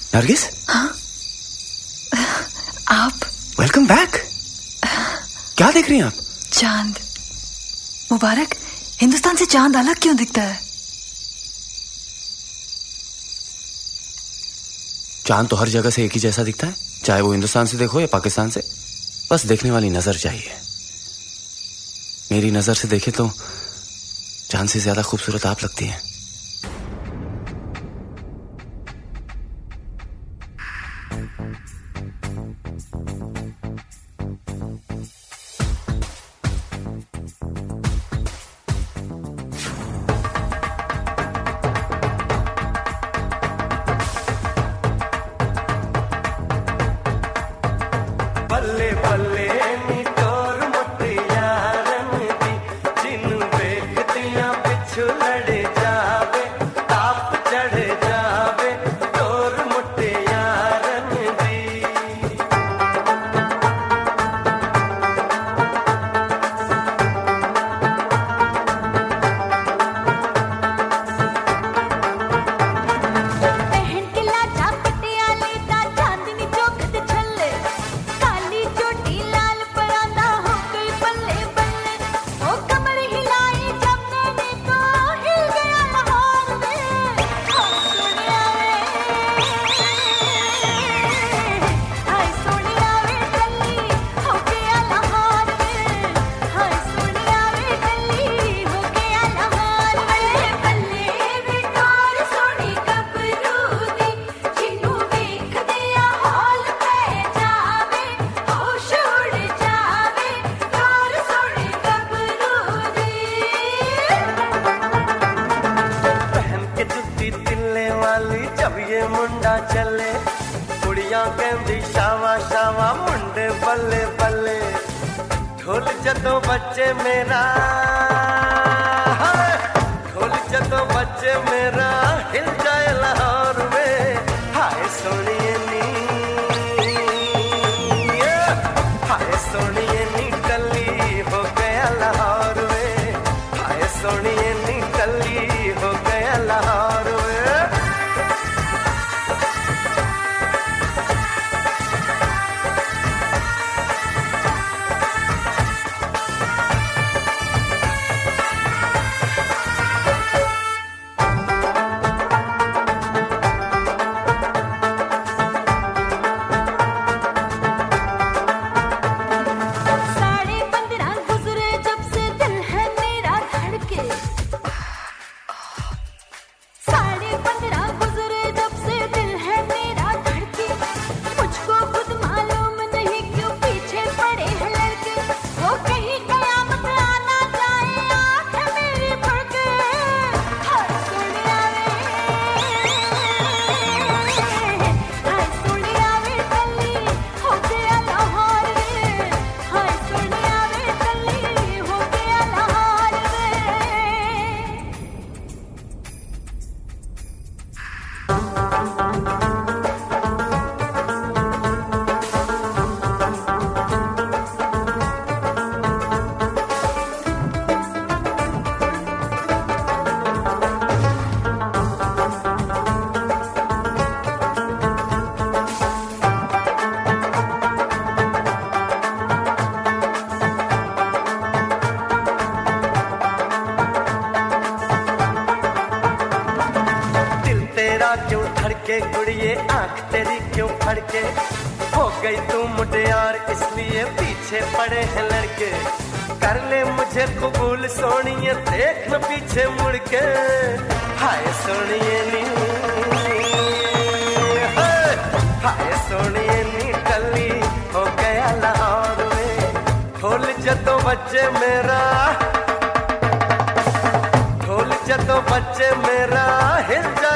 नरगिस? हाँ? आप? Welcome back. क्या देख रही हैं आप? चांद। मुबारक, हिंदुस्तान से चांद अलग क्यों दिखता है? चांद तो हर जगह से एक ही जैसा दिखता है, चाहे वो हिंदुस्तान से देखो या पाकिस्तान से। बस देखने वाली नजर चाहिए। मेरी नजर से देखे तो चांद से ज्यादा खूबसूरत आप लगती हैं। बल्ले बल्ले नी तोर मुटियारन दी, जिनु वेखदियां पिछू लड़ जावे, ताप चढ़ जावे तोर मुटियारन दी। पहन के लाचा पटियाले दा चांदनी चौखट छल्ले, काली चोटी लाल परांदा हो गई बल्ले बल्ले। ओ कमर हिलाई जब मैंने तो हिल गया लाहौर में। हाय सोनिया वे, हाय सोनिया वे दिल्ली हो गया लाहौर में। हाय सोनिया वे दिल्ली हो गया लाहौर में। बल्ले वे तोर सोनी गबरू दी, जिन्नू वेखदे आ हौल पै जावे, होश उड़ जावे तोर सोनी गबरू दी। पहन के जुत्ती तिल्ले वाली जब ये मुंडा चले, कुड़ियां कहंदी शावा शावा मुंडे बल्ले बल्ले। ढोल जदों बच्चे मेरा, ढोल जदों बच्चे मेरा हिल जाए लाहौर में। हाय सोनिए नी, हाय सोनिए नी कली हो गया लाहौर में। हाय सोनिए नी कली हो गया लाहौर में। साढ़े 15 गुजरे जब से दिल है मेरा धड़के। साढ़े 15 गुजरे जब से दिल है मेरा धड़के। मुझको खुद मालूम नहीं क्यों पीछे पड़े हैं लड़के। वो कहीं कयामत आना जाए आँख मेरी भड़के। हाय सोनिया वे, हाय सोनिया वे दिल्ली हो गया लाहौर में। हाय सोनिया वे दिल्ली हो गया लाहौर में। दिल तेरा क्यों धड़के गुड़िए, आंख तेरी क्यों फड़के। हो गई तू मुटियार इसलिए पीछे पड़े हैं लड़के। कर ले मुझे कबूल सोनिए, देख न पीछे मुड़ के। हाय सोनिए नी, हाय सोनिए नी कली हो गया लाहौर में। ढोल जदों बच्चे मेरा, ढोल जदों बच्चे मेरा हिल जा